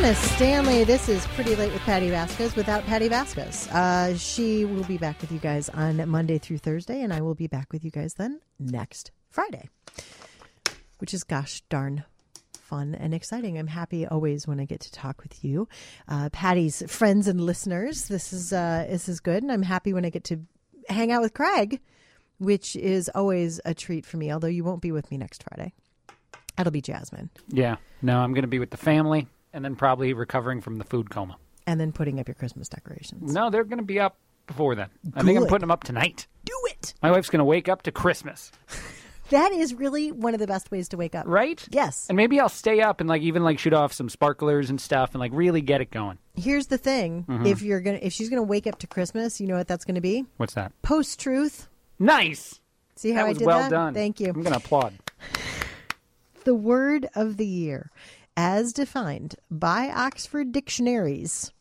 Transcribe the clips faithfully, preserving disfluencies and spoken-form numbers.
Anna Stanley. This is Pretty Late with Patty Vasquez without Patty Vasquez. Uh, she will be back with you guys on Monday through Thursday, and I will be back with you guys then next Friday, which is gosh darn fun and exciting. I'm happy always when I get to talk with you, uh, Patty's friends and listeners. This is uh, this is good, and I'm happy when I get to hang out with Craig, which is always a treat for me. Although you won't be with me next Friday. That'll be Jasmine. Yeah. No, I'm going to be with the family and then probably recovering from the food coma. And then putting up your Christmas decorations. No, they're going to be up before then. Good. I think I'm putting them up tonight. Do it. My wife's going to wake up to Christmas. That is really one of the best ways to wake up. Right? Yes. And maybe I'll stay up and like even like shoot off some sparklers and stuff and like really get it going. Here's the thing. Mm-hmm. If you're going to if she's going to wake up to Christmas, you know what that's going to be? What's that? Post-truth. Nice. See how that I was did well that? done. Thank you. I'm going to applaud. The word of the year, as defined by Oxford Dictionaries,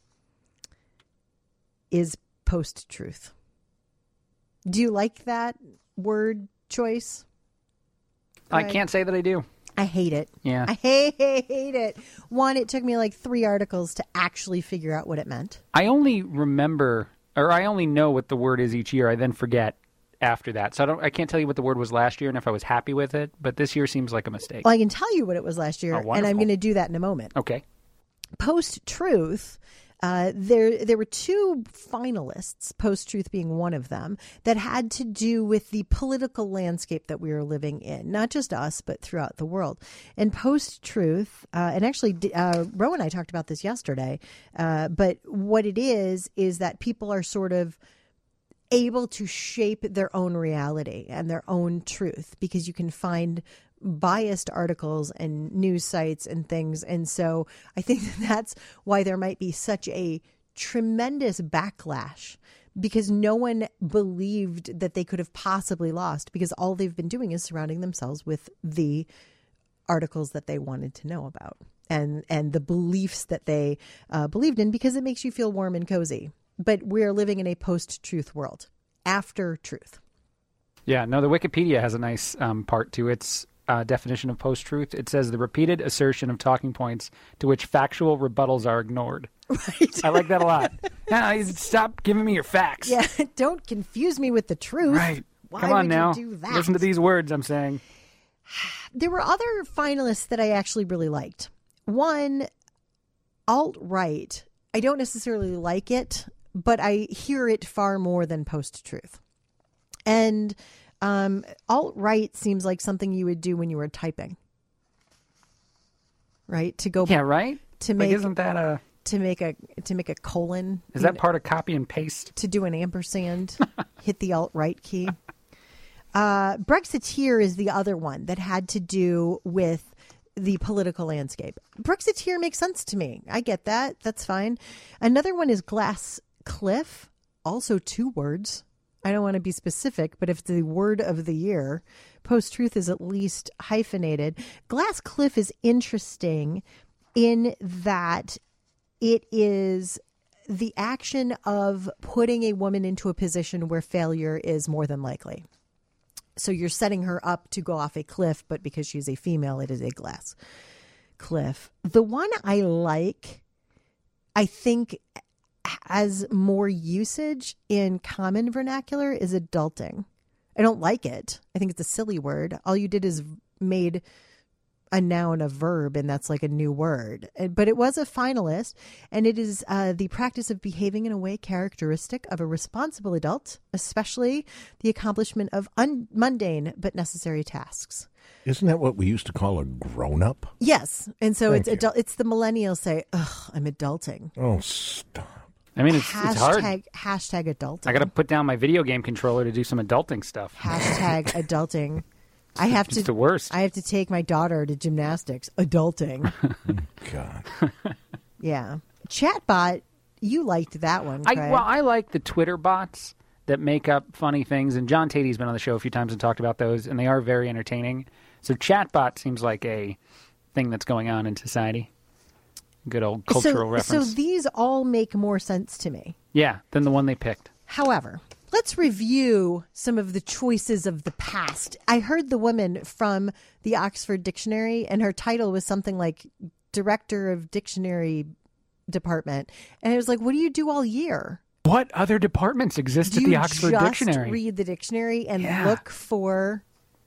is post-truth. Do you like that word choice? I can't say that I do. I hate it. Yeah. I hate, hate, hate it. One, it took me like three articles to actually figure out what it meant. I only remember, or I only know what the word is each year. I then forget after that. So I don't I can't tell you what the word was last year and if I was happy with it, but this year seems like a mistake. Well, I can tell you what it was last year, oh, and I'm going to do that in a moment. Okay. Post-truth, uh, there there were two finalists, post-truth being one of them, that had to do with the political landscape that we are living in, not just us, but throughout the world. And post-truth, uh, and actually uh, Ro and I talked about this yesterday, uh, but what it is is that people are sort of able to shape their own reality and their own truth because you can find biased articles and news sites and things. And so I think that's why there might be such a tremendous backlash because no one believed that they could have possibly lost because all they've been doing is surrounding themselves with the articles that they wanted to know about and, and the beliefs that they uh, believed in because it makes you feel warm and cozy. But we're living in a post-truth world, after truth. Yeah, no, the Wikipedia has a nice um, part to its uh, definition of post-truth. It says the repeated assertion of talking points to which factual rebuttals are ignored. Right. I like that a lot. Now, stop giving me your facts. Yeah, don't confuse me with the truth. Right. Why Come on would now. you do that? Listen to these words I'm saying. There were other finalists that I actually really liked. One, alt-right. I don't necessarily like it, but I hear it far more than post-truth. And um, alt-right seems like something you would do when you were typing, right? To go, yeah, right. To make like, isn't that a to make a to make a colon? Is that know, part of copy and paste? To do an ampersand, hit the alt-right key. Uh, Brexiteer is the other one that had to do with the political landscape. Brexiteer makes sense to me. I get that. That's fine. Another one is Glass Cliff, also two words. I don't want to be specific, but if it's the word of the year, post-truth is at least hyphenated. Glass Cliff is interesting in that it is the action of putting a woman into a position where failure is more than likely. So you're setting her up to go off a cliff, but because she's a female, it is a glass cliff. The one I like, I think, has more usage in common vernacular is adulting. I don't like it. I think it's a silly word. All you did is made a noun a verb, and that's like a new word. But it was a finalist, and it is uh, the practice of behaving in a way characteristic of a responsible adult, especially the accomplishment of un- mundane but necessary tasks. Isn't that what we used to call a grown-up? Yes. And so Thank it's adult. It's the millennials say, ugh, I'm adulting. Oh, stop. I mean, it's, hashtag, it's hard. Hashtag adulting. I got to put down my video game controller to do some adulting stuff. Hashtag adulting. I have it's to. the worst. I have to take my daughter to gymnastics. Adulting. God. Yeah. Chatbot. You liked that one, Craig. I, well, I like the Twitter bots that make up funny things, and John Tady's been on the show a few times and talked about those, and they are very entertaining. So chatbot seems like a thing that's going on in society. Good old cultural so, reference. So these all make more sense to me. Yeah, than the one they picked. However, let's review some of the choices of the past. I heard the woman from the Oxford Dictionary, and her title was something like director of dictionary department, and I was like, "What do you do all year? What other departments exist Do at you the Oxford just Dictionary? read the dictionary and Yeah. look for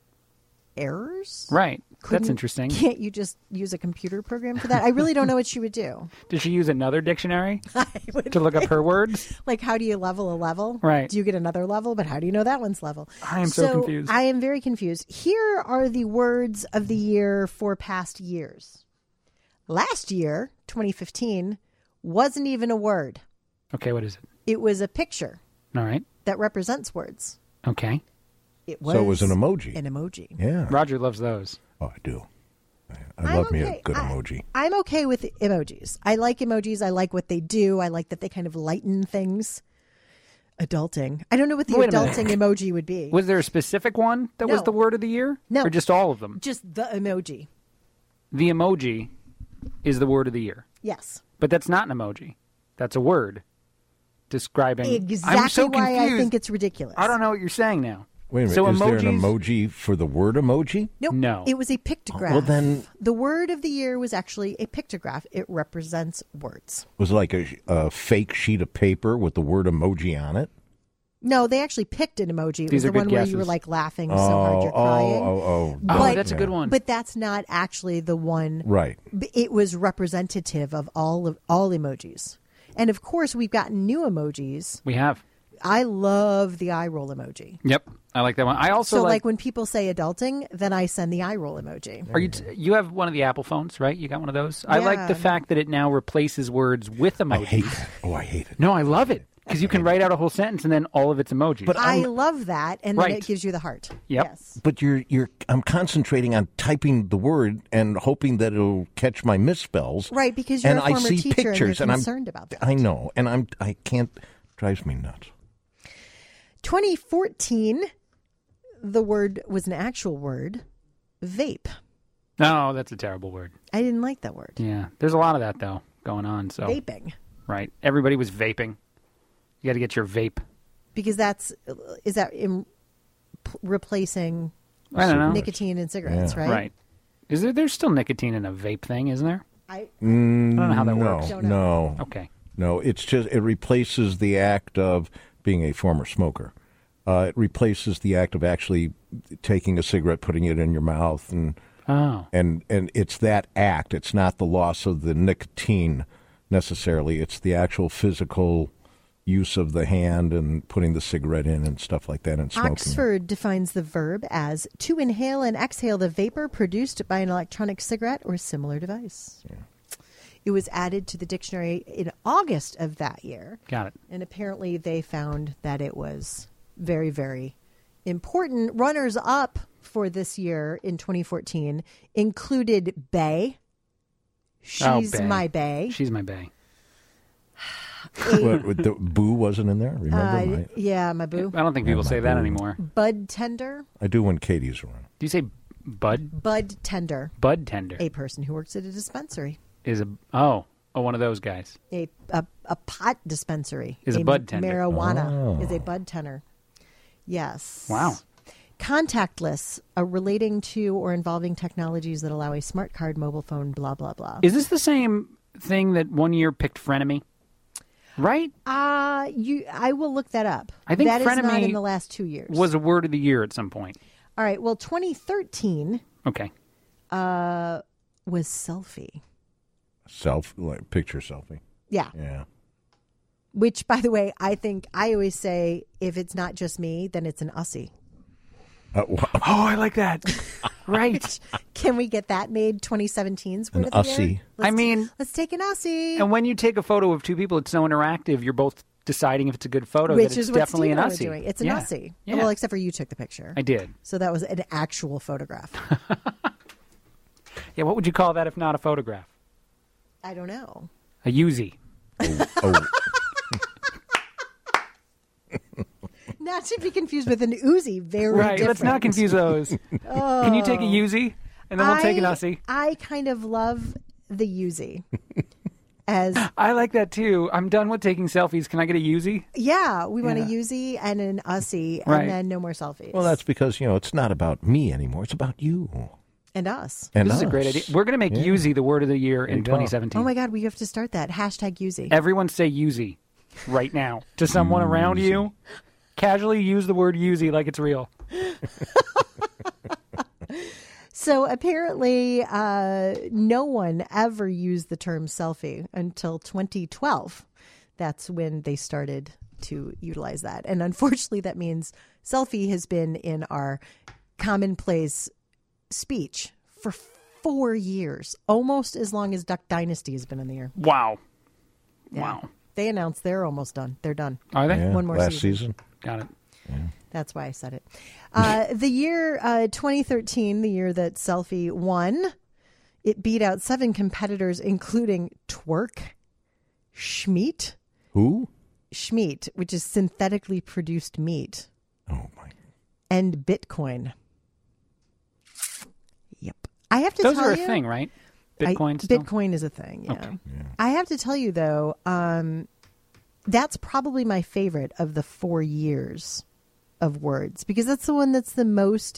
errors? Right. Couldn't- That's interesting. Can't you just use a computer program for that? I really don't know what she would do. Does she use another dictionary I would to look up her words? Like, how do you level a level? Right. Do you get another level? But how do you know that one's level? I am so confused. I am very confused. Here are the words of the year for past years. Last year, twenty fifteen, wasn't even a word. Okay, what is it? It was a picture All right. that represents words. Okay. It was So it was an emoji. An emoji. Yeah. Roger loves those. Oh, I do. I, I I'm love me okay. a good I- emoji. I'm okay with emojis. I like emojis. I like what they do. I like that they kind of lighten things. Adulting. I don't know what the Wait a minute. adulting emoji would be. Was there a specific one that was No. the word of the year? No. Or just all of them? Just the emoji. The emoji is the word of the year. Yes. But that's not an emoji. That's a word describing. Exactly I'm so why I confused. think it's ridiculous. I don't know what you're saying now. Wait a minute. So is there an emojis- emoji for the word emoji? Nope. No. It was a pictograph. Well, then- The word of the year was actually a pictograph. It represents words. Was it like a, a fake sheet of paper with the word emoji on it? No, they actually picked an emoji. It These was are the good one where you were guesses. like laughing Oh, so hard you're crying. oh, oh, oh. Oh, But- that's a good one. But that's not actually the one. Right. B- It was representative of all of all emojis. And of course, we've gotten new emojis. We have. I love the eye roll emoji. Yep. I like that one. I also So, like, like. when people say adulting, then I send the eye roll emoji. Are you t- you have one of the Apple phones, right? You got one of those? I like Yeah. the fact that it now replaces words with I hate emojis. that. Oh, I hate it. No, I love it because you can write out a whole sentence and then all of it's emojis. But I I'm- love that, and then Right. it gives you the heart. Yep. Yes. But you're you're I'm concentrating on typing the word and hoping that it'll catch my misspells. Right, because you're and a I former see teacher and pictures you're and concerned I'm about that. I know, and I'm I can't drives me nuts. twenty fourteen, the word was an actual word, vape. no, that's a terrible word. I didn't like that word. Yeah, there's a lot of that though going on. So Vaping. right, everybody was vaping. You got to get your vape. Because that's, is that in, p- replacing I don't know. nicotine in cigarettes, Yeah. right? Right? Is there? There's still nicotine in a vape thing, isn't there? I, Mm, I don't know how that no, works. Don't know. No, Okay. no. It's just it replaces the act of being a former smoker. Uh, it replaces the act of actually taking a cigarette, putting it in your mouth, and Oh, and and it's that act. It's not the loss of the nicotine necessarily. It's the actual physical use of the hand and putting the cigarette in and stuff like that and smoking. Oxford defines the verb as to inhale and exhale the vapor produced by an electronic cigarette or similar device. It was added to the dictionary in August of that year. got it. And apparently they found that it was very, very important. Runners up for this year in twenty fourteen included bae. She's Oh, bae. my bae. She's my bae. What, what, the boo wasn't in there. Remember, Uh, my, yeah, my boo. I don't think Yeah, people my say that boo. anymore. Bud tender. I do when Katie's around. Do you say bud? Bud tender. Bud tender A person who works at a dispensary. is a oh oh one of those guys. A a, a pot dispensary Is a bud tender. Marijuana Oh. is a bud tender. Yes. Wow. Contactless, uh, relating to or involving technologies that allow a smart card, mobile phone, blah blah blah. Is this the same thing that one year picked frenemy? Right? Uh you. I will look that up. I think that is not frenemy in the last two years. Was a word of the year at some point. All right. Well, twenty thirteen Okay. uh, was selfie. Self, like picture selfie. Yeah. Yeah. Which, by the way, I think I always say if it's not just me, then it's an ussy. Uh, wha- Oh, I like that. Right. Can we get that made twenty seventeen's word An of the year? ussy. Let's I mean- let's take an ussy. And when you take a photo of two people, it's so interactive. You're both deciding if it's a good photo. Which that it's is what definitely Steve an and I were ussy. doing. It's an yeah. ussy. Yeah. Well, except for you took the picture. I did. So that was an actual photograph. Yeah. What would you call that if not a photograph? I don't know. A Uzi. oh, oh, Not to be confused with an Uzi. Very Right. different. Let's not confuse those. Can you take a Uzi? And then we'll take an I- ussy. I kind of love the Uzi. As I like that too. I'm done with taking selfies. Can I get a Uzi? yeah, we want a Yeah. Uzi and an ussy, Right. and then no more selfies. well, that's because you know it's not about me anymore. It's about you. And us. And This is a us. great idea. We're going to make Yeah. Yuzi the word of the year in you go. twenty seventeen. Oh my God, we have to start that. Hashtag Yuzi. Everyone say Yuzi right now to someone around you. Casually use the word Yuzi like it's real. So apparently, uh, no one ever used the term selfie until twenty twelve. That's when they started to utilize that. And unfortunately, that means selfie has been in our commonplace speech for four years, almost as long as Duck Dynasty has been in the air. Wow. Yeah. Wow. They announced they're almost done. They're done. Are they? Yeah, One more last season. season. Got it. That's why I said it. Uh, the year uh, twenty thirteen, the year that Selfie won, it beat out seven competitors, including Twerk, Schmeat, Who? Schmeat, which is synthetically produced meat, Oh my. and Bitcoin. Yep. I have to Those tell are a you, thing, right? I- Bitcoin still? Bitcoin is a thing, yeah. Okay. I have to tell you, though, um, that's probably my favorite of the four years of words, because that's the one that's the most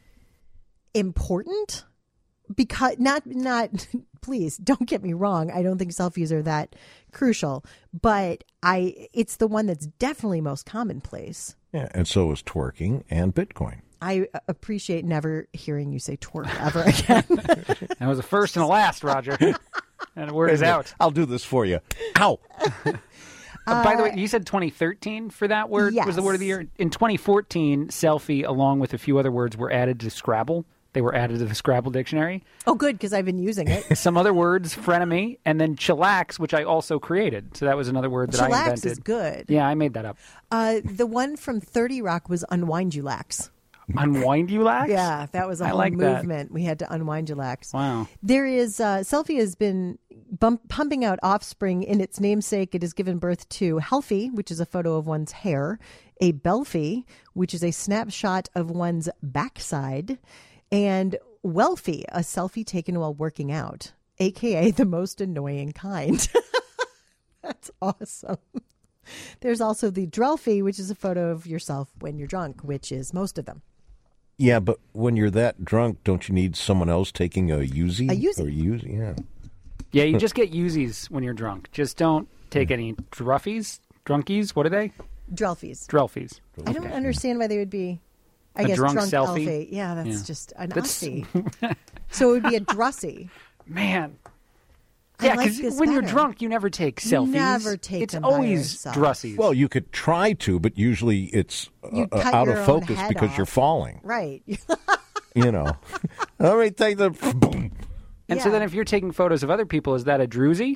important. Because not, not, please don't get me wrong. I don't think selfies are that crucial, but I, it's the one that's definitely most commonplace. Yeah, and so is twerking and Bitcoin. I appreciate never hearing you say twerk ever again. That was a first and a last, Roger. And the word is out. I'll do this for you. Ow. Uh, by the way, you said twenty thirteen for that word was the word of the yes. year. In twenty fourteen, selfie, along with a few other words, were added to Scrabble. They were added to the Scrabble dictionary. Oh, good, because I've been using it. Some other words, frenemy, and then chillax, which I also created. So that was another word that I Chillax invented. is good. Yeah, I made that up. Uh, the one from thirty Rock was Unwind You Lax. Unwind you lax? Yeah, that was a I whole like that. movement. We had to unwind you lax. Wow. There is, uh, Selfie has been bump, pumping out offspring in its namesake. It has given birth to Healthy, which is a photo of one's hair, a Belfie, which is a snapshot of one's backside, and Welfie, a selfie taken while working out, a k a the most annoying kind. That's awesome. There's also the Drelfie, which is a photo of yourself when you're drunk, which is most of them. Yeah, but when you're that drunk, don't you need someone else taking a Yuzi? A Yuzi. Or Yuzi, yeah. Yeah, you just get Uzis when you're drunk. Just don't take any druffies, drunkies. What are they? Drelfies. Drelfies. I don't understand why they would be, I A guess, drunk drunk selfie? Elfie. Yeah, that's Yeah. just an That's- Ussy. So it would be a drussy. Man. I Yeah, like because this when you're better. drunk, you never take selfies. never take It's them by always yourself. drussies. Well, you could try to, but usually it's You uh, cut out your of own focus head because off. you're falling. Right. You know. Let me take the boom. and so yeah. then if you're taking photos of other people, is that a druzy?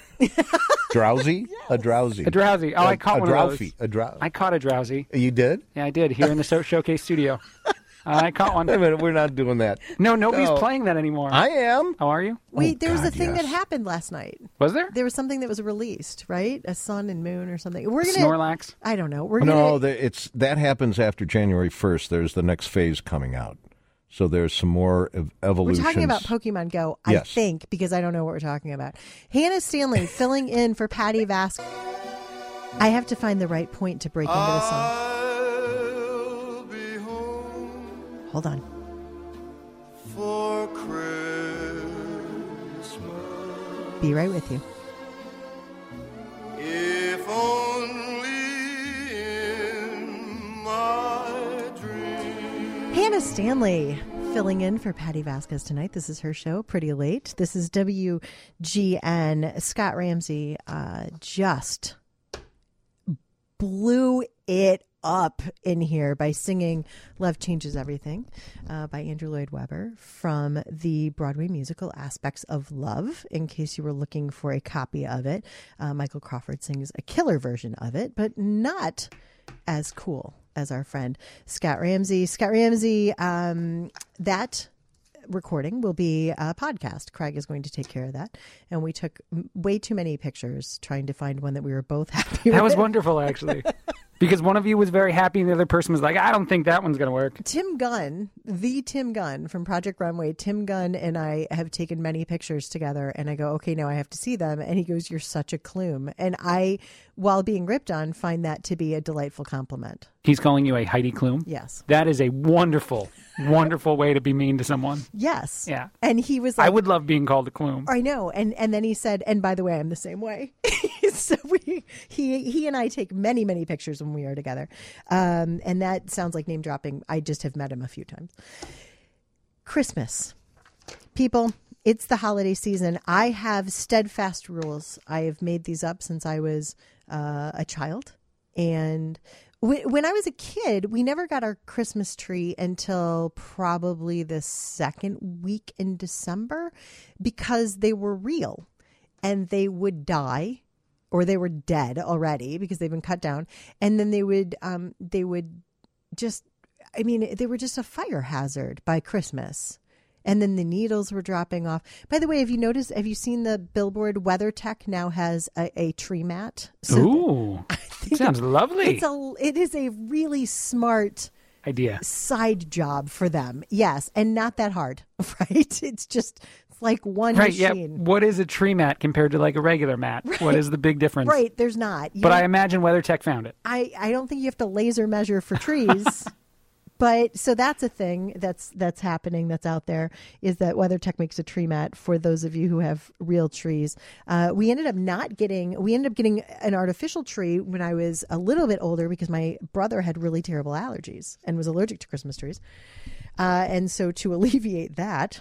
Drowsy? A drowsy. A drowsy. Oh, A- I caught a one of drowsy. those. A drowsy. I caught a drowsy. You did? Yeah, I did, here in the so- Showcase studio. Uh, I caught one. Wait a minute, we're not doing that. No, nobody's No. playing that anymore. I am. How are you? Wait, there was a God, thing that yes. happened last night. Was there? There was something that was released, right? A sun and moon or something. We're gonna Snorlax? I don't know. We're No, gonna the, it's that happens after January first. There's the next phase coming out. So there's some more ev- We're evolutions. talking about Pokemon Go, I Yes. think, because I don't know what we're talking about. Hannah Stanley filling in for Patty Vask. I have to find the right point to break into the song. I'll be home Hold on. for Christmas Be right with you. if only in my dreams. Hannah Stanley filling in for Patty Vasquez tonight. This is her show, Pretty Late. This is W G N. Scott Ramsey uh, just blew it up in here by singing Love Changes Everything uh, by Andrew Lloyd Webber from the Broadway musical Aspects of Love. In case you were looking for a copy of it, uh, Michael Crawford sings a killer version of it, but not as cool as our friend Scott Ramsey. Scott Ramsey, um, that recording will be a podcast. Craig is going to take care of that. And we took m- way too many pictures trying to find one that we were both happy That with. was wonderful, actually. Because one of you was very happy and the other person was like, I don't think that one's going to work. Tim Gunn, the Tim Gunn from Project Runway, Tim Gunn and I have taken many pictures together, and I go, okay, now I have to see them. And he goes, you're such a clume. And I, while being ripped on, find that to be a delightful compliment. He's calling you a Heidi Klum? Yes. That is a wonderful, wonderful way to be mean to someone. Yes. Yeah. And he was like, I would love being called a Klum. I know. And and then he said, and by the way, I'm the same way. So we, he he and I take many, many pictures when we are together. Um, and that sounds like name dropping. I just have met him a few times. Christmas. People, it's the holiday season. I have steadfast rules. I have made these up since I was uh, a child. And when I was a kid, we never got our Christmas tree until probably the second week in December because they were real and they would die or they were dead already because they've been cut down. And then they would, um, they would just, I mean, they were just a fire hazard by Christmas. And then the needles were dropping off. By the way, have you noticed, have you seen the billboard? WeatherTech now has a, a tree mat. So Ooh, that sounds lovely. It's a, it is a really smart idea. Side job for them. Yes. And not that hard, right? It's just it's like one right, machine. Yeah. What is a tree mat compared to like a regular mat? Right. What is the big difference? Right. There's not. You but know, I imagine WeatherTech found it. I, I don't think you have to laser measure for trees. But so that's a thing that's that's happening that's out there is that WeatherTech makes a tree mat for those of you who have real trees. Uh, we ended up not getting we ended up getting an artificial tree when I was a little bit older because my brother had really terrible allergies and was allergic to Christmas trees. Uh, and so to alleviate that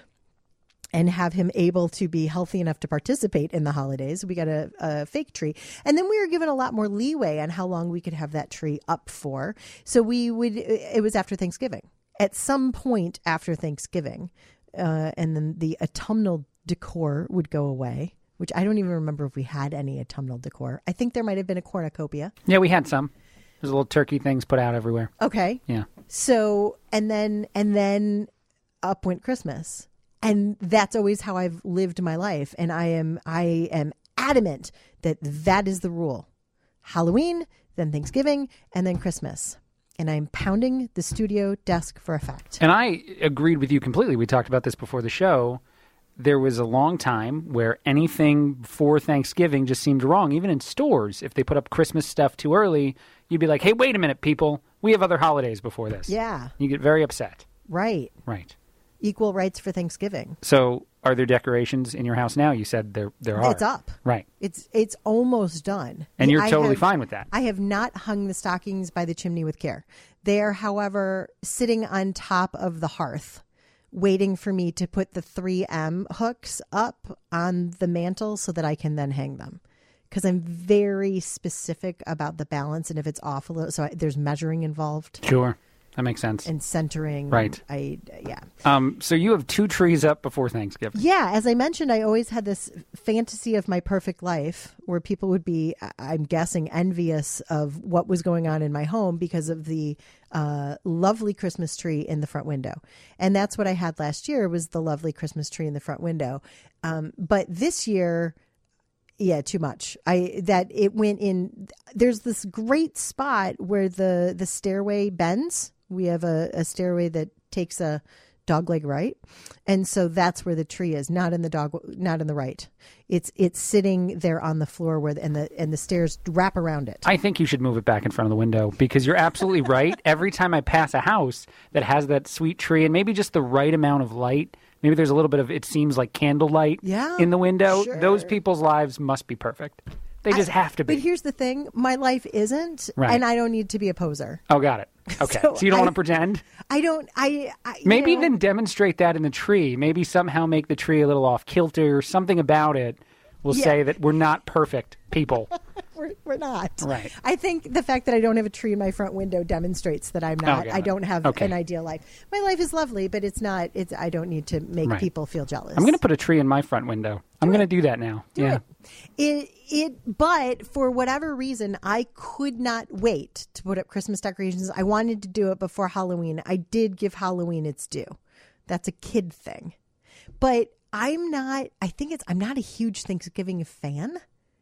and have him able to be healthy enough to participate in the holidays, we got a, a fake tree. And then we were given a lot more leeway on how long we could have that tree up for. So we would, it was after Thanksgiving. At some point after Thanksgiving, uh, and then the autumnal decor would go away, which I don't even remember if we had any autumnal decor. I think there might have been a cornucopia. Yeah, we had some. There's little turkey things put out everywhere. Okay. Yeah. So, and then, and then up went Christmas. And that's always how I've lived my life. And I am I am adamant that that is the rule. Halloween, then Thanksgiving, and then Christmas. And I'm pounding the studio desk for a fact. And I agreed with you completely. We talked about this before the show. There was a long time where anything before Thanksgiving just seemed wrong. Even in stores, if they put up Christmas stuff too early, you'd be like, hey, wait a minute, people. We have other holidays before this. Yeah. You get very upset. Right. Right. Equal rights for Thanksgiving. So are there decorations in your house now? You said there there are. It's up. Right. It's it's almost done. And you're I totally have, fine with that. I have not hung the stockings by the chimney with care. They are, however, sitting on top of the hearth, waiting for me to put the three M hooks up on the mantle so that I can then hang them. Because I'm very specific about the balance and if it's off a little. So I, there's measuring involved. Sure. That makes sense. And centering. Right. I, yeah. Um, so you have two trees up before Thanksgiving. Yeah. As I mentioned, I always had this fantasy of my perfect life where people would be, I'm guessing, envious of what was going on in my home because of the uh, lovely Christmas tree in the front window. And that's what I had last year was the lovely Christmas tree in the front window. Um, but this year... Yeah, too much. I that it went in. There's this great spot where the the stairway bends. We have a, a stairway that takes a dogleg right, and so that's where the tree is. Not in the dog, not in the right. It's it's sitting there on the floor where the, and the and the stairs wrap around it. I think you should move it back in front of the window because you're absolutely right. Every time I pass a house that has that sweet tree and maybe just the right amount of light. Maybe there's a little bit of, it seems like candlelight yeah, in the window. Sure. Those people's lives must be perfect. They just I, have to be. But here's the thing. My life isn't, right. and I don't need to be a poser. Oh, got it. Okay. So, so you don't I, want to pretend? I don't. I, I Maybe you know, then demonstrate that in the tree. Maybe somehow make the tree a little off kilter. Something about it will yeah. say that we're not perfect people. we're, we're not. Right. I think the fact that I don't have a tree in my front window demonstrates that I'm not. Oh, I don't have okay. an ideal life. My life is lovely, but it's not. It's. I don't need to make right. people feel jealous. I'm going to put a tree in my front window. I'm going to do that now. Do yeah. It. it. It. But for whatever reason, I could not wait to put up Christmas decorations. I wanted to do it before Halloween. I did give Halloween its due. That's a kid thing, but. I'm not, I think it's, I'm not a huge Thanksgiving fan.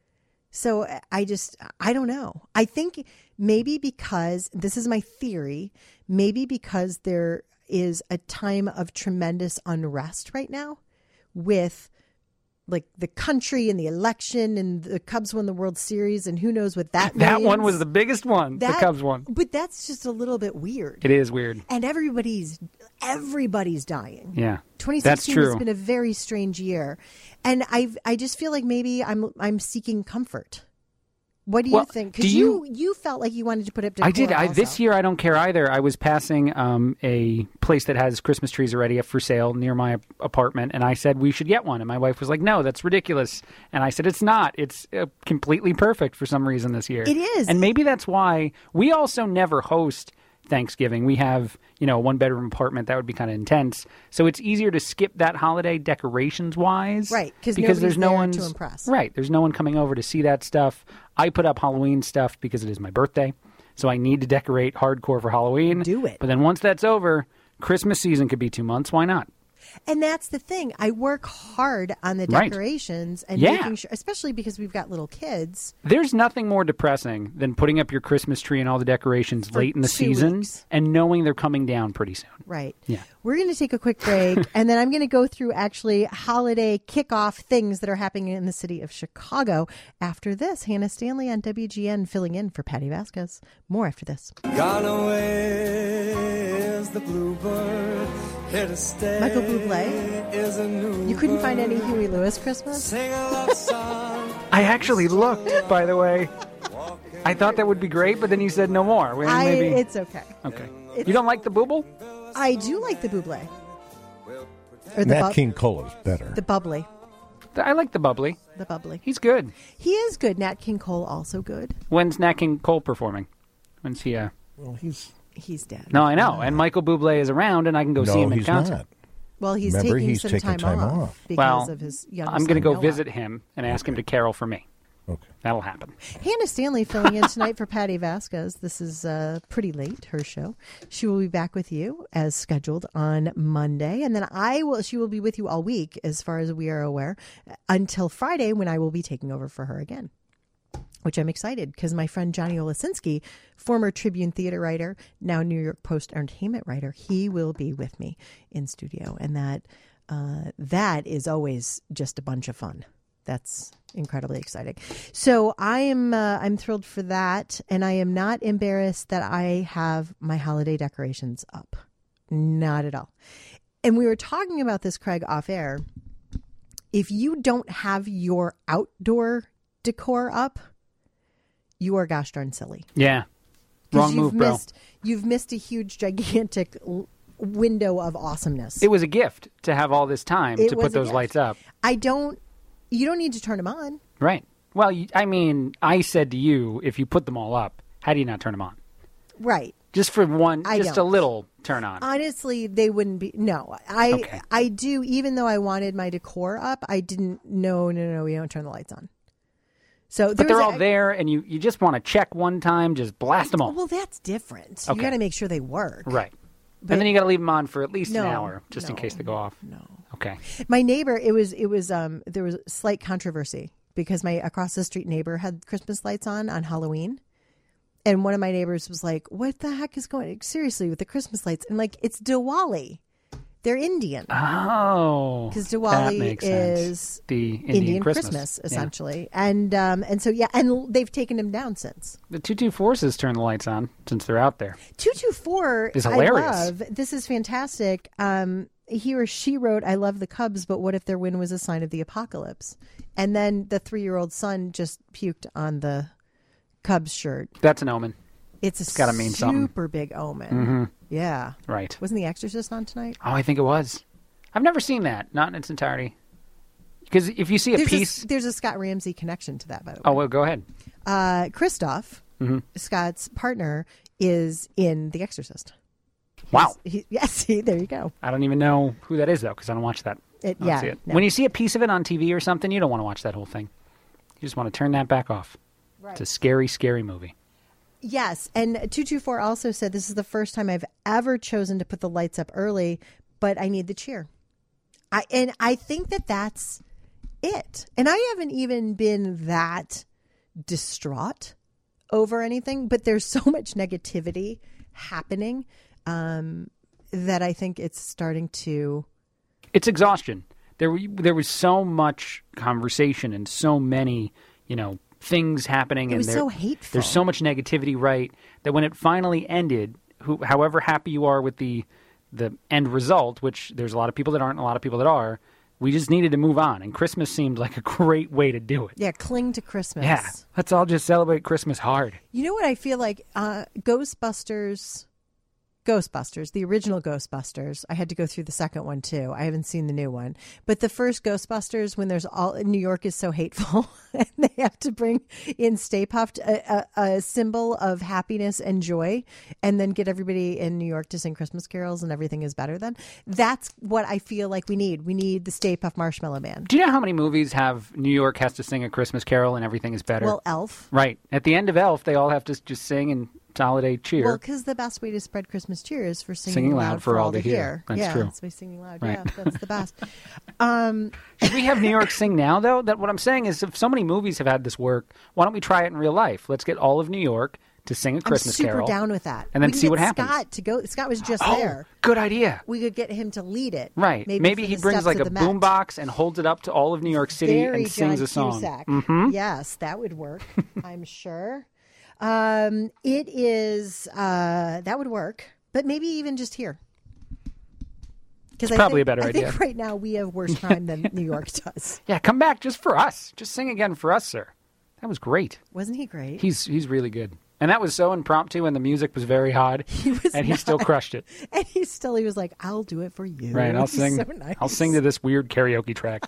So I just, I don't know. I think maybe because, this is my theory, maybe because there is a time of tremendous unrest right now with like the country and the election, and the Cubs won the World Series, and who knows what that That means. one was the biggest one. That- the Cubs one. But that's just a little bit weird. It is weird. And everybody's everybody's dying. Yeah. twenty That's sixteen true. has been a very strange year, and I I just feel like maybe I'm I'm seeking comfort. What do you Well, think? do Because you- you, you felt like you wanted to put up decor I did. I, also. this year, I don't care either. I was passing um, a place that has Christmas trees already up for sale near my apartment, and I said we should get one. And my wife was like, "No, that's ridiculous." And I said, "It's not. It's uh, completely perfect for some reason this year." It is. and maybe that's why we also never host Thanksgiving. We have, you know, a one bedroom apartment that would be kind of intense, so it's easier to skip that holiday decorations wise, Right, 'cause because nobody's there's no there one to impress. Right, there's no one coming over to see that stuff. I put up Halloween stuff because it is my birthday, so I need to decorate hardcore for Halloween. Do it. But then once that's over, Christmas season could be two months. Why not? And that's the thing. I work hard on the Right. decorations and Yeah. making sure, especially because we've got little kids. There's nothing more depressing than putting up your Christmas tree and all the decorations For late in the two season weeks. and knowing they're coming down pretty soon. Right. Yeah. We're going to take a quick break, and then I'm going to go through actually holiday kickoff things that are happening in the city of Chicago. After this, Hannah Stanley on W G N filling in for Patty Vasquez. More after this. Gone away is the bluebird. Here to stay Michael Bublé. is a new You couldn't find any bird. Huey Lewis Christmas? Sing a love song. I actually looked, by the way. I thought that would be great, but then you said no more. Well, I, maybe. it's okay. Okay. it's- You don't like the Booble? I do like the Bublé. Or the, Nat bub- King Cole is better. the bubbly. I like the Bubbly. The bubbly. He's good. He is good. Nat King Cole also good. When's Nat King Cole performing? When's he? Uh... well, he's He's dead. No, I know. And Michael Bublé is around, and I can go see no, him in he's concert. not. Well, he's Remember, taking he's some taking time, time off, off. because Well, of his young I'm going to son, go Noah. visit him and ask him to carol for me. Okay. That'll happen. Hannah Stanley filling in tonight for Patty Vasquez. This is uh, pretty late, her show. She will be back with you as scheduled on Monday. And then I will. She will be with you all week, as far as we are aware, until Friday, when I will be taking over for her again, which I'm excited because my friend Johnny Olasinski, former Tribune theater writer, now New York Post entertainment writer, he will be with me in studio. And that uh, that is always just a bunch of fun. That's incredibly exciting. So I am uh, I'm thrilled for that, and I am not embarrassed that I have my holiday decorations up. Not at all. And we were talking about this, Craig, off air. If you don't have your outdoor decor up, you are gosh darn silly. Yeah. 'Cause Wrong you've move, bro. missed, You've missed a huge, gigantic l- window of awesomeness. It was a gift to have all this time It to was put a those gift. lights up. I don't. You don't need to turn them on. Right. Well, you, I mean, I said to you, if you put them all up, how do you not turn them on? Right. Just for one, I just don't. a little turn on. Honestly, they wouldn't be. No, I Okay. I do. Even though I wanted my decor up, I didn't. No, no, no. We don't turn the lights on. So, but there they're was all a- there, and you, you just want to check one time, just blast them all. Well, that's different. Okay. You got to make sure they work. Right. But- and then you got to leave them on for at least No, an hour, just in no, case they go off. No. Okay. My neighbor, it was it was um there was slight controversy because my across the street neighbor had Christmas lights on on Halloween. And one of my neighbors was like, "What the heck is going seriously with the Christmas lights?" And like, it's Diwali. They're Indian. Oh. Because that Diwali makes sense. is the Indian, Indian, Christmas, Christmas, Yeah. essentially. And um and so yeah, and they've taken him down since. The two two forces turn the lights on since they're out there. two two four Is I hilarious. love. This is fantastic. Um he or she wrote, "I love the Cubs, but what if their win was a sign of the apocalypse?" And then the three-year-old son just puked on the Cubs shirt. That's an omen. It's a gotta mean something. super big omen. Yeah. Right. Wasn't The Exorcist on tonight? Oh, I think it was. I've never seen that, not in its entirety. Because if you see a There's piece... a, there's a Scott Ramsey connection to that, by the way. Oh, well, go ahead. Uh, Christoph, Mm-hmm. Scott's partner, is in The Exorcist. Wow. He, yes, see, there you go. I don't even know who that is, though, because I don't watch that. It, I don't yeah. see it. no. When you see a piece of it on T V or something, you don't want to watch that whole thing. You just want to turn that back off. Right. It's a scary, scary movie. Yes, and two two four also said this is the first time I've ever chosen to put the lights up early, but I need the cheer. I and I think that that's it. And I haven't even been that distraught over anything, but there's so much negativity happening um, that I think it's starting to. It's exhaustion. there were, there was so much conversation and so many, you know, things happening. It and was there, so hateful. There's so much negativity, right? That when it finally ended, who, however happy you are with the the end result, which there's a lot of people that aren't, and a lot of people that are, we just needed to move on. And Christmas seemed like a great way to do it. Yeah, cling to Christmas. Yeah, let's all just celebrate Christmas hard. You know what I feel like? Uh, Ghostbusters, Ghostbusters, the original Ghostbusters. I had to go through the second one too. I haven't seen the new one, but the first Ghostbusters, when there's all New York is so hateful, and they have to bring in Stay Puft, a, a, a symbol of happiness and joy, and then get everybody in New York to sing Christmas carols, and everything is better. Then that's what I feel like we need. We need the Stay Puft Marshmallow Man. Do you know how many movies have New York has to sing a Christmas carol and everything is better? Well, Elf. Right. At the end of Elf, they all have to just sing and holiday cheer. Well, because the best way to spread Christmas cheer is for singing, Singing loud, for all to hear. hear. That's yeah, true. that's by singing loud. Right. Yeah, that's the best. Um, Should we have New York sing now, though? That what I'm saying is, if so many movies have had this work, why don't we try it in real life? Let's get all of New York to sing a Christmas I'm super carol. down with that. And then we can see get what happens. Scott to go. Scott was just Oh, there. good idea. We could get him to lead it. Right. Maybe, Maybe from he the brings steps like of a the Met. boom box and holds it up to all of New York City Very and sings John a song. Cusack. Mm-hmm. Yes, that would work. I'm sure. Um, it is. Uh, that would work, but maybe even just here. Because I probably think, a better I idea. think right now we have worse crime than New York does. Yeah, come back just for us. Just sing again for us, sir. That was great. Wasn't he great? He's he's really good. And that was so impromptu, and the music was very odd. He was and he not. still crushed it. And he still, he was like, I'll do it for you. Right, I'll He's sing. so nice. I'll sing to this weird karaoke track.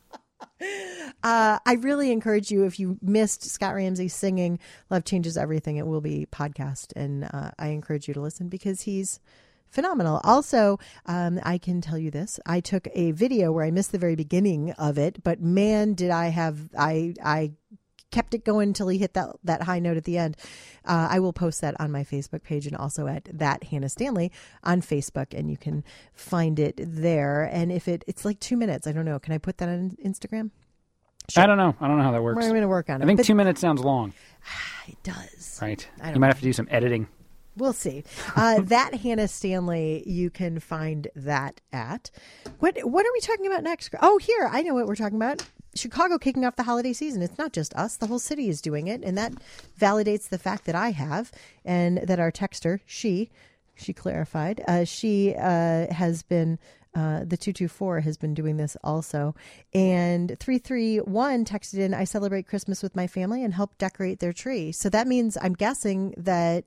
Uh, I really encourage you, if you missed Scott Ramsey singing Love Changes Everything, it will be podcast. And uh, I encourage you to listen because he's phenomenal. Also, um, I can tell you this. I took a video where I missed the very beginning of it, but man, did I have, I, I kept it going until he hit that, that high note at the end. Uh, I will post that on my Facebook page and also at that Hannah Stanley on Facebook, and you can find it there. And if it, it's like two minutes, I don't know. Can I put that on Instagram? Sure. I don't know. I don't know how that works. We're going to work on it. I think but two minutes sounds long. It does. Right. I don't You might know. have to do some editing. We'll see. Uh, that Hannah Stanley, you can find that at. What What are we talking about next? Oh, here. I know what we're talking about. Chicago kicking off the holiday season. It's not just us. The whole city is doing it. And that validates the fact that I have and that our texter, she, she clarified, uh, she uh, has been... Uh, the two two four has been doing this also. And three three one texted in, I celebrate Christmas with my family and help decorate their tree. So that means, I'm guessing, that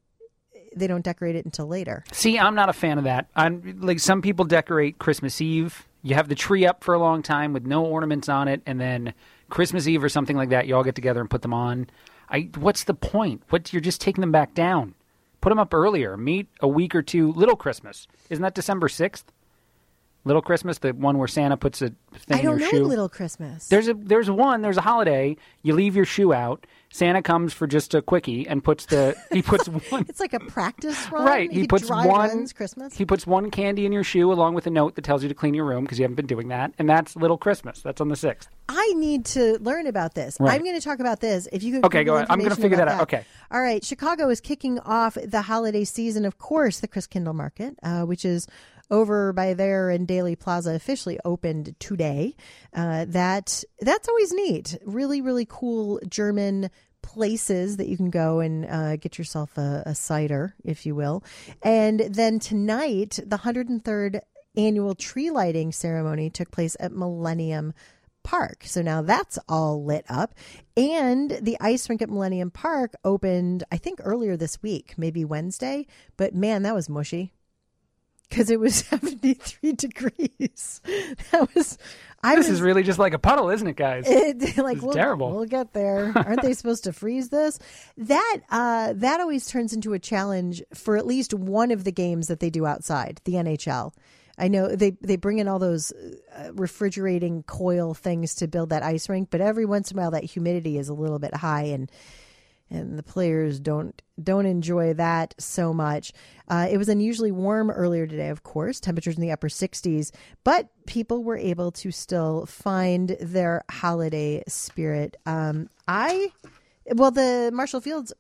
they don't decorate it until later. See, I'm not a fan of that. I'm like, some people decorate Christmas Eve. You have the tree up for a long time with no ornaments on it, and then Christmas Eve or something like that, you all get together and put them on. I what's the point? What, you're just taking them back down. Put them up earlier. Meet a week or two. Little Christmas. Isn't that December sixth? Little Christmas, the one where Santa puts a thing I don't in your know shoe. Little Christmas. There's a there's one. There's a holiday. You leave your shoe out. Santa comes for just a quickie and puts the he puts one. It's like a practice run. Right. He, He puts dry one runs Christmas. He puts one candy in your shoe along with a note that tells you to clean your room because you haven't been doing that, and that's Little Christmas. That's on the sixth. I need to learn about this. Right. I'm going to talk about this. If you could, Okay, Google go ahead. I'm gonna information figure about that out. Okay. All right. Chicago is kicking off the holiday season. Of course, the Christkindl Market, uh, which is over by there in Daly Plaza, officially opened today. Uh, that that's always neat. Really, really cool German places that you can go and uh, get yourself a, a cider, if you will. And then tonight, the one hundred third annual tree lighting ceremony took place at Millennium Park. So now that's all lit up. And the ice rink at Millennium Park opened, I think, earlier this week, maybe Wednesday. But man, that was mushy. Because it was seventy-three degrees. That was. I This was, is really just like a puddle, isn't it, guys? It, like It's we'll, terrible. We'll get there. Aren't they supposed to freeze this? That uh, that always turns into a challenge for at least one of the games that they do outside, the N H L. I know they, they bring in all those uh, refrigerating coil things to build that ice rink, but every once in a while that humidity is a little bit high, and and the players don't don't enjoy that so much. Uh, it was unusually warm earlier today, of course, temperatures in the upper sixties, but people were able to still find their holiday spirit. Um, I, well, the Marshall Fields,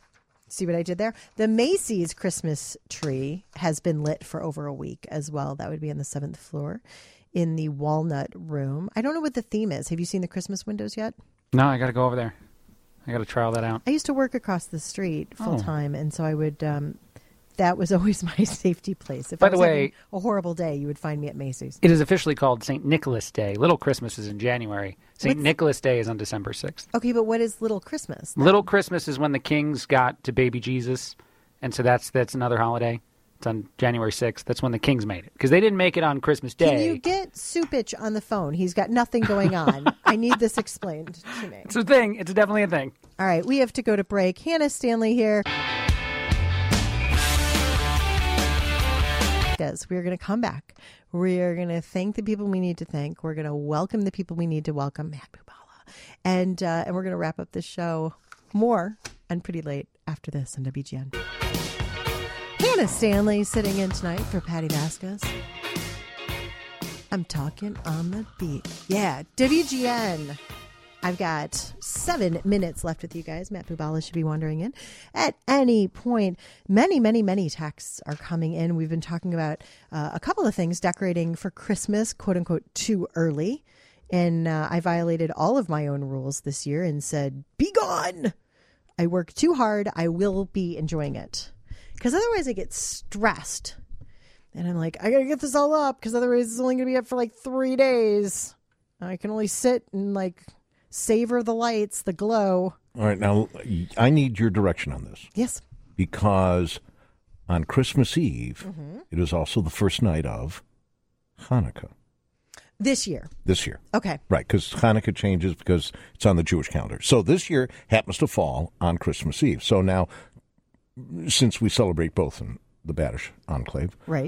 see what I did there? The Macy's Christmas tree has been lit for over a week as well. That would be on the seventh floor. in the walnut room. I don't know what the theme is. Have you seen the Christmas windows yet? No, I got to go over there. I got to try all that out. I used to work across the street full Oh. time, and so I would. Um, that was always my safety place. If By I the was way- having a horrible day, you would find me at Macy's. It is officially called Saint Nicholas Day. Little Christmas is in January. Saint What's- Nicholas Day is on December sixth. Okay, but what is Little Christmas? Little Christmas is when the kings got to baby Jesus, and so that's that's another holiday. It's on January sixth. That's when the kings made it, because they didn't make it on Christmas Day. Can you get Supich on the phone? He's got nothing going on. I need this explained to me. It's a thing. It's definitely a thing. All right, we have to go to break. Hannah Stanley here. Yes, we're going to come back. We are going to thank the people we need to thank. We're going to welcome the people we need to welcome. Matt Bubala. And, uh, and we're going to wrap up this show more and pretty late after this on W G N. Hannah Stanley sitting in tonight for Patty Vasquez. I'm talking on the beat. Yeah, W G N. I've got seven minutes left with you guys. Matt Bubala should be wandering in at any point. Many, many, many texts are coming in. We've been talking about uh, a couple of things, decorating for Christmas, quote unquote, too early. And uh, I violated all of my own rules this year and said, be gone. I work too hard. I will be enjoying it. Because otherwise I get stressed. And I'm like, I got to get this all up because otherwise it's only going to be up for like three days. I can only sit and like savor the lights, the glow. All right, now I need your direction on this Yes. because on Christmas Eve, Mm-hmm. it is also the first night of Hanukkah This year. this year. Okay. Right, because Hanukkah changes because it's on the Jewish calendar. So this year happens to fall on Christmas Eve. So now, since we celebrate both in the Badish Enclave, Right.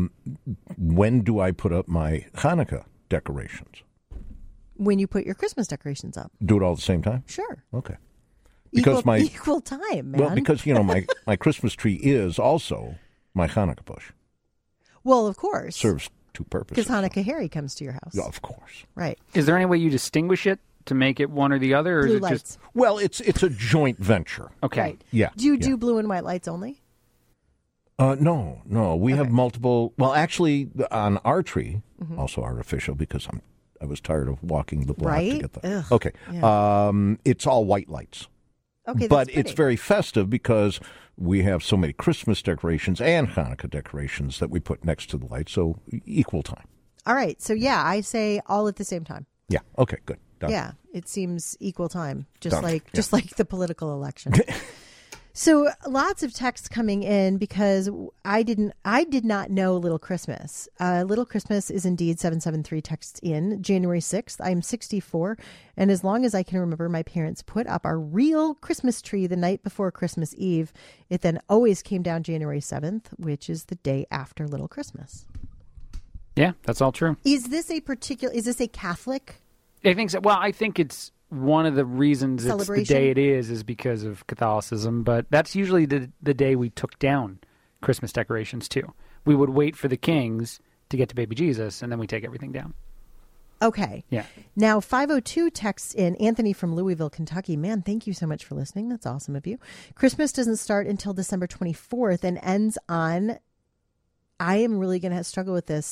when do I put up my Hanukkah decorations? When you put your Christmas decorations up. Do it all at the same time? Sure. Okay. Because equal, my equal time, man. well, because you know my my Christmas tree is also my Hanukkah bush. Well, of course. Serves two purposes. Because Hanukkah Harry comes to your house. Yeah, of course. Right. Is there any way you distinguish it to make it one or the other, or Blue is it lights. just Well, it's it's a joint venture. okay? Right. Yeah. Do you yeah. do blue and white lights only? Uh, no, no. We have Okay. multiple. Well, actually, on our tree, Mm-hmm. also artificial because I'm I was tired of walking the block to Right? get the. Ugh. Okay. Um, it's all white lights. Okay, that's But it's pretty. very festive because we have so many Christmas decorations and Hanukkah decorations that we put next to the lights, so equal time. All right. So, yeah, I say all at the same time. Yeah. Okay. Good. Done. Yeah, it seems equal time, just Done. like Yeah. just like the political election. So lots of texts coming in because I didn't I did not know Little Christmas. Uh, Little Christmas is indeed seven seven three texts in January sixth. I'm sixty-four, and as long as I can remember, my parents put up our real Christmas tree the night before Christmas Eve. It then always came down January seventh, which is the day after Little Christmas. Yeah, that's all true. Is this a particular is this a Catholic? I think so. Well, I think it's one of the reasons it's the Celebration? day it is is because of Catholicism, but that's usually the the day we took down Christmas decorations too. We would wait for the kings to get to baby Jesus, and then we take everything down. Okay. Yeah. Now, five oh two texts in Anthony from Louisville, Kentucky. Man, thank you so much for listening. That's awesome of you. Christmas doesn't start until December twenty-fourth and ends on, I am really going to struggle with this,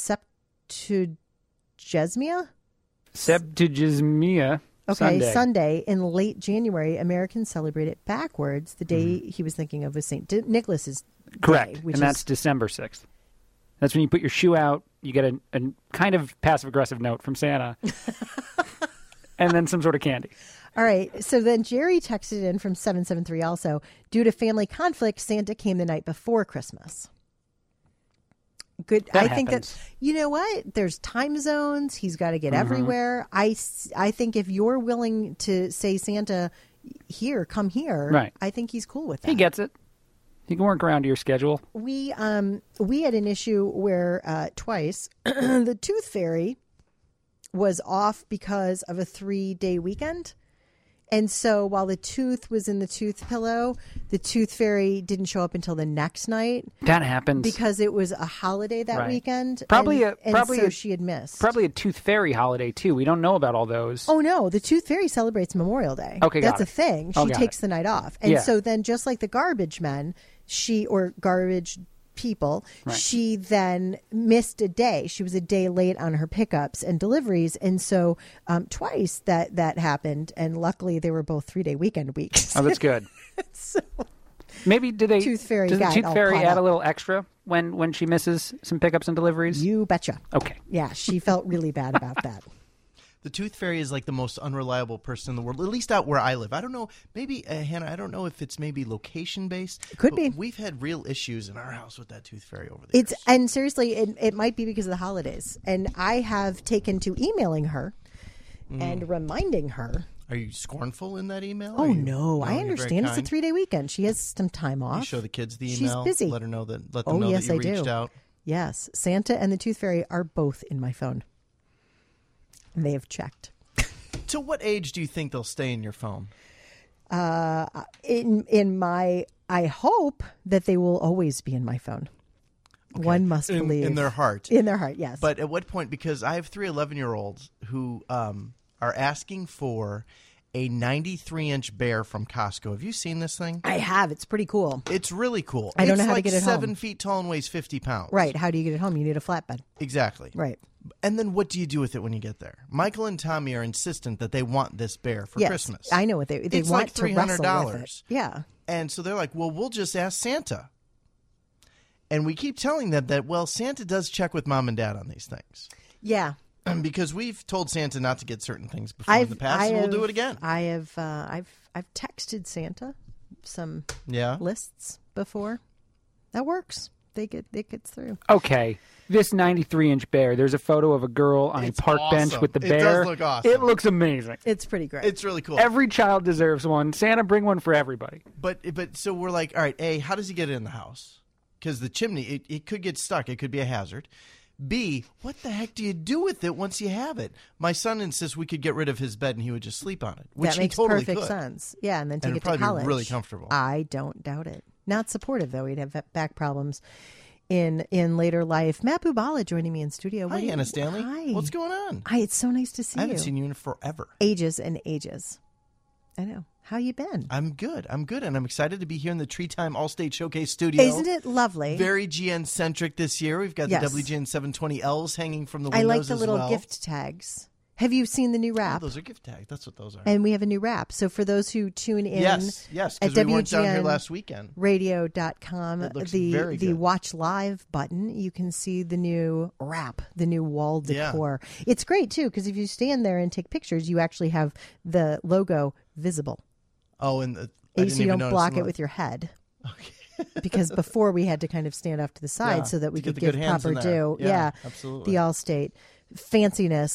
Septuagesima? Septuagesima. Okay, Sunday. Sunday in late January. Americans celebrate it backwards. The day he was thinking of was Saint Di- Nicholas's Correct. day, which And that's is December sixth. That's when you put your shoe out, you get a, a kind of passive-aggressive note from Santa, and then some sort of candy. all right. So then Jerry texted in from seven seven three also. Due to family conflict, Santa came the night before Christmas. Good. That I think that, happens. you know what? There's time zones. He's got to get Mm-hmm. everywhere. I, s- I think if you're willing to say, Santa, here, come here, Right. I think he's cool with that. He gets it. He can work around to your schedule. we um we had an issue where uh, twice the Tooth Fairy was off because of a three day weekend. And so while the tooth was in the tooth pillow, the Tooth Fairy didn't show up until the next night That happens. because it was a holiday that Right. weekend. Probably and, a- and probably so a- she had missed. Probably a Tooth Fairy holiday, too. We don't know about all those. Oh no, the Tooth Fairy celebrates Memorial Day. Okay, got that's it. a thing. She Oh, got takes it. the night off, and Yeah. so then just like the Garbage Men, she or Garbage people. Right. She then missed a day. She was a day late on her pickups and deliveries. And so um, twice that, that happened. And luckily they were both three day weekend weeks. Oh, that's good. so, Maybe do they Tooth Fairy does the got Tooth all Fairy caught add up. a little extra when when she misses some pickups and deliveries? you betcha. Okay. Yeah, she felt really bad about that. The Tooth Fairy is like the most unreliable person in the world, at least out where I live. I don't know, maybe, uh, Hannah, I don't know if it's maybe location-based. It could but be. We've had real issues in our house with that Tooth Fairy over the It's years. and seriously, it, it might be because of the holidays. And I have taken to emailing her Mm. and reminding her. Are you scornful in that email? Oh Are you- no, I you're very understand. It's a kind? three day weekend. She has some time off. You show the kids the She's email. busy. Let her know that. Let them Oh know yes, that you I reached do. out. Yes, Santa and the Tooth Fairy are both in my phone. And they have checked. To what age do you think they'll stay in your phone? Uh, in in my, I hope that they will always be in my phone. One must in, believe in their heart. In their heart, yes. But at what point? Because I have three eleven-year-olds who um, are asking for a ninety-three inch bear from Costco. Have you seen this thing? I have. It's pretty cool. It's really cool. I don't it's know how to like get it seven home. feet tall and weighs fifty pounds. Right. How do you get it home? You need a flatbed. Exactly. Right. And then what do you do with it when you get there? Michael and Tommy are insistent that they want this bear for yes, Christmas. I know what they they It's want like to three hundred wrestle with dollars. it. Yeah. And so they're like, well, we'll just ask Santa. And we keep telling them that, well, Santa does check with mom and dad on these things. Yeah. Because we've told Santa not to get certain things before I've in the past, I and have, we'll do it again. I have uh, I've I've texted Santa some Yeah. lists before. That works. They get it gets through. Okay. This ninety-three inch bear, there's a photo of a girl on It's a park bench awesome. with the It bear. does look awesome. It looks amazing. It's pretty great. It's really cool. Every child deserves one. Santa, bring one for everybody. But but so we're like, all right, A, how does he get it in the house? Because the chimney, it, it could get stuck. It could be a hazard. B, what the heck do you do with it once you have it? My son insists we could get rid of his bed and he would just sleep on it, which that makes he totally perfect could. sense. Yeah, and then take And it it'd to probably be college. really comfortable. I don't doubt it. Not supportive though. He'd have back problems in in later life. Matt Bubala joining me in studio. Hi, What do you- Hannah Stanley. Hi. What's going on? Hi. It's so nice to see I haven't you. seen you in forever. Ages and ages. I know. How you been? I'm good. I'm good, and I'm excited to be here in the Tree Time Allstate Showcase studio. Isn't it lovely? Very G N centric this year? We've got Yes. the W G N seven twenty Ls hanging from the windows I like the as little well. gift tags. Have you seen the new Oh, wrap? those are gift tags. That's what those are. And we have a new wrap. So for those who tune in yes, yes, at because we weren't down here W G N last weekend. radio dot com, It looks the very the good. watch live button, you can see the new wrap, the new wall Yeah. decor. It's great too because if you stand there and take pictures, you actually have the logo visible. Oh, and the, I didn't so you even don't notice block the it mo- with your head. Because before we had to kind of stand off to the side Yeah, so that we to get could the give good hands proper in there. due. Yeah, Yeah, absolutely. the Allstate fanciness.